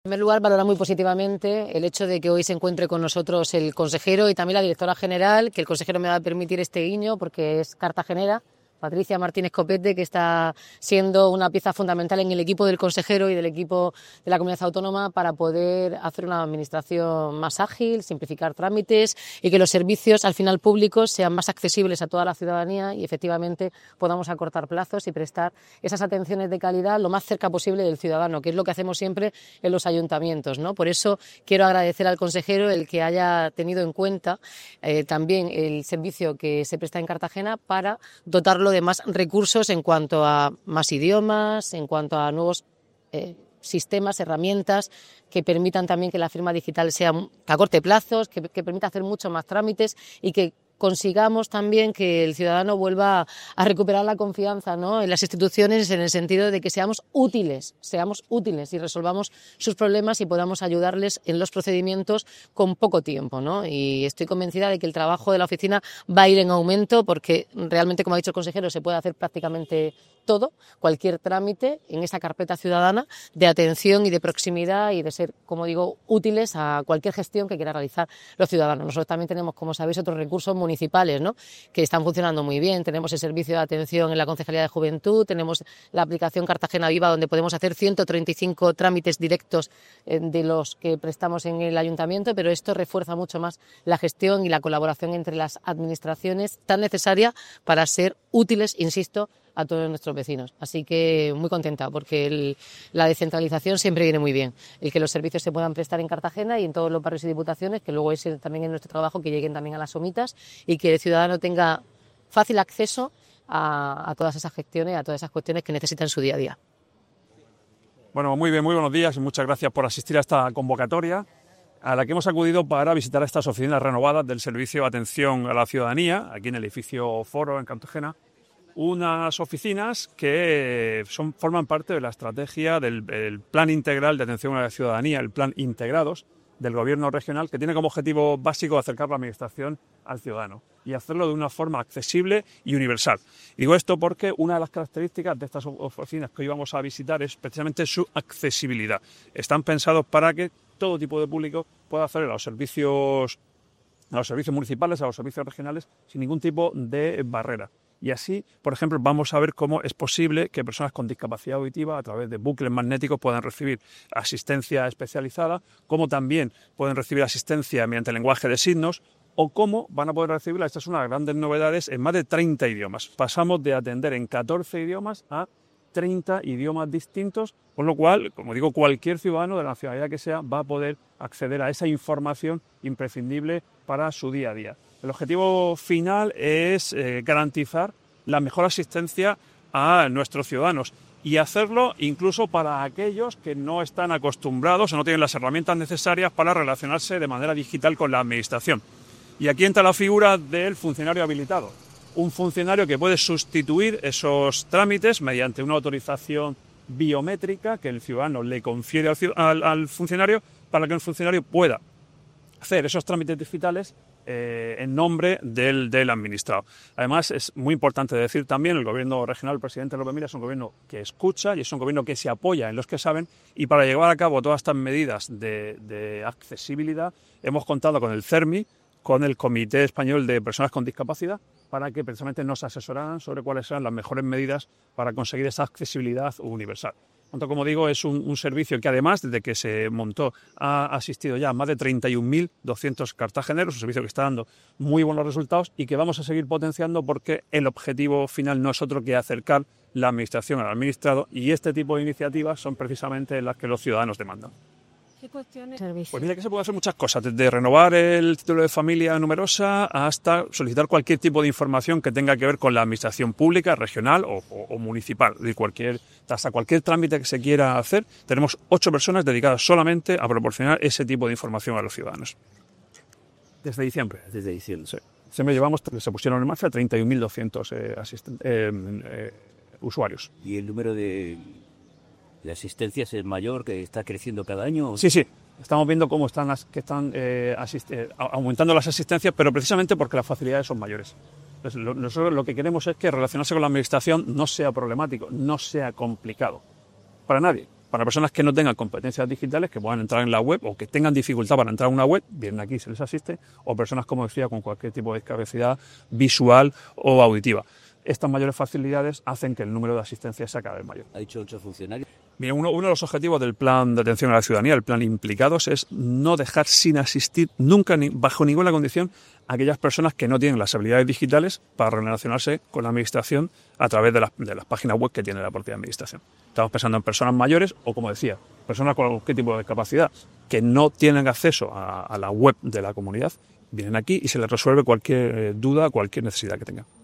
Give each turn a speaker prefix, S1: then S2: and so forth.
S1: En primer lugar, valorar muy positivamente el hecho de que hoy se encuentre con nosotros el consejero y también la directora general, que el consejero me va a permitir este guiño porque es cartagenera, Patricia Martínez Copete, que está siendo una pieza fundamental en el equipo del consejero y del equipo de la comunidad autónoma para poder hacer una administración más ágil, simplificar trámites y que los servicios al final públicos sean más accesibles a toda la ciudadanía y efectivamente podamos acortar plazos y prestar esas atenciones de calidad lo más cerca posible del ciudadano, que es lo que hacemos siempre en los ayuntamientos, ¿no? Por eso quiero agradecer al consejero el que haya tenido en cuenta también el servicio que se presta en Cartagena para dotarlo de más recursos en cuanto a más idiomas, en cuanto a nuevos sistemas, herramientas que permitan también que la firma digital que acorte plazos, que permita hacer muchos más trámites y que consigamos también que el ciudadano vuelva a recuperar la confianza, ¿no?, en las instituciones, en el sentido de que seamos útiles y resolvamos sus problemas y podamos ayudarles en los procedimientos con poco tiempo, ¿no? Y estoy convencida de que el trabajo de la oficina va a ir en aumento porque realmente, como ha dicho el consejero, se puede hacer prácticamente todo, cualquier trámite en esa carpeta ciudadana de atención y de proximidad y de ser, como digo, útiles a cualquier gestión que quiera realizar los ciudadanos. Nosotros también tenemos, como sabéis, otros recursos municipales, ¿no?, que están funcionando muy bien. Tenemos el servicio de atención en la Concejalía de Juventud, tenemos la aplicación Cartagena Viva, donde podemos hacer 135 trámites directos de los que prestamos en el ayuntamiento, pero esto refuerza mucho más la gestión y la colaboración entre las administraciones, tan necesaria para ser útiles, insisto, a todos nuestros vecinos. Así que muy contenta porque la descentralización siempre viene muy bien. El que los servicios se puedan prestar en Cartagena y en todos los barrios y diputaciones, que luego es también en nuestro trabajo que lleguen también a las somitas y que el ciudadano tenga fácil acceso a todas esas gestiones, a todas esas cuestiones que necesita en su día a día.
S2: Bueno, muy bien, muy buenos días y muchas gracias por asistir a esta convocatoria a la que hemos acudido para visitar estas oficinas renovadas del Servicio de Atención a la Ciudadanía, aquí en el edificio Foro, en Cartagena. Unas oficinas que forman parte de la estrategia del Plan Integral de Atención a la Ciudadanía, el Plan Integrados del Gobierno regional, que tiene como objetivo básico acercar la administración al ciudadano y hacerlo de una forma accesible y universal. Y digo esto porque una de las características de estas oficinas que hoy vamos a visitar es precisamente su accesibilidad. Están pensados para que todo tipo de público pueda acceder a los servicios municipales, a los servicios regionales, sin ningún tipo de barrera. Y así, por ejemplo, vamos a ver cómo es posible que personas con discapacidad auditiva a través de bucles magnéticos puedan recibir asistencia especializada, cómo también pueden recibir asistencia mediante lenguaje de signos o cómo van a poder recibirla. Esta es una de las grandes novedades en más de 30 idiomas. Pasamos de atender en 14 idiomas a 30 idiomas distintos, con lo cual, como digo, cualquier ciudadano de la nacionalidad que sea va a poder acceder a esa información imprescindible para su día a día. El objetivo final es garantizar la mejor asistencia a nuestros ciudadanos y hacerlo incluso para aquellos que no están acostumbrados o no tienen las herramientas necesarias para relacionarse de manera digital con la administración. Y aquí entra la figura del funcionario habilitado, un funcionario que puede sustituir esos trámites mediante una autorización biométrica que el ciudadano le confiere al funcionario para que el funcionario pueda hacer esos trámites digitales en nombre del administrado. Además, es muy importante decir también, el Gobierno regional, el presidente López Mira, es un gobierno que escucha y es un gobierno que se apoya en los que saben, y para llevar a cabo todas estas medidas de accesibilidad hemos contado con el CERMI, con el Comité Español de Personas con Discapacidad, para que precisamente nos asesoraran sobre cuáles serán las mejores medidas para conseguir esa accesibilidad universal. Tanto, como digo, es un servicio que además, desde que se montó, ha asistido ya a más de 31.200 cartageneros, un servicio que está dando muy buenos resultados y que vamos a seguir potenciando porque el objetivo final no es otro que acercar la administración al administrado, y este tipo de iniciativas son precisamente las que los ciudadanos demandan.
S1: ¿Qué cuestiones?
S2: Pues mira, que se puede hacer muchas cosas, desde renovar el título de familia numerosa hasta solicitar cualquier tipo de información que tenga que ver con la administración pública, regional o municipal, hasta cualquier trámite que se quiera hacer. Tenemos 8 personas dedicadas solamente a proporcionar ese tipo de información a los ciudadanos. Desde diciembre.
S3: Desde diciembre.
S2: Sí. Se pusieron en marcha 31.200 usuarios.
S3: ¿Y el número de asistencias es mayor, que está creciendo cada año?
S2: Sí. Estamos viendo cómo están aumentando las asistencias, pero precisamente porque las facilidades son mayores. Entonces, nosotros lo que queremos es que relacionarse con la administración no sea problemático, no sea complicado. Para nadie. Para personas que no tengan competencias digitales, que puedan entrar en la web o que tengan dificultad para entrar a una web, vienen aquí, se les asiste, o personas, como decía, con cualquier tipo de discapacidad visual o auditiva. Estas mayores facilidades hacen que el número de asistencias sea cada vez mayor.
S3: Ha dicho 8 funcionarios.
S2: Mira, uno de los objetivos del plan de atención a la ciudadanía, el plan Implicados, es no dejar sin asistir nunca, bajo ninguna condición, a aquellas personas que no tienen las habilidades digitales para relacionarse con la administración a través de las páginas web que tiene la propia administración. Estamos pensando en personas mayores o, como decía, personas con cualquier tipo de discapacidad que no tienen acceso a la web de la comunidad, vienen aquí y se les resuelve cualquier duda, cualquier necesidad que tengan.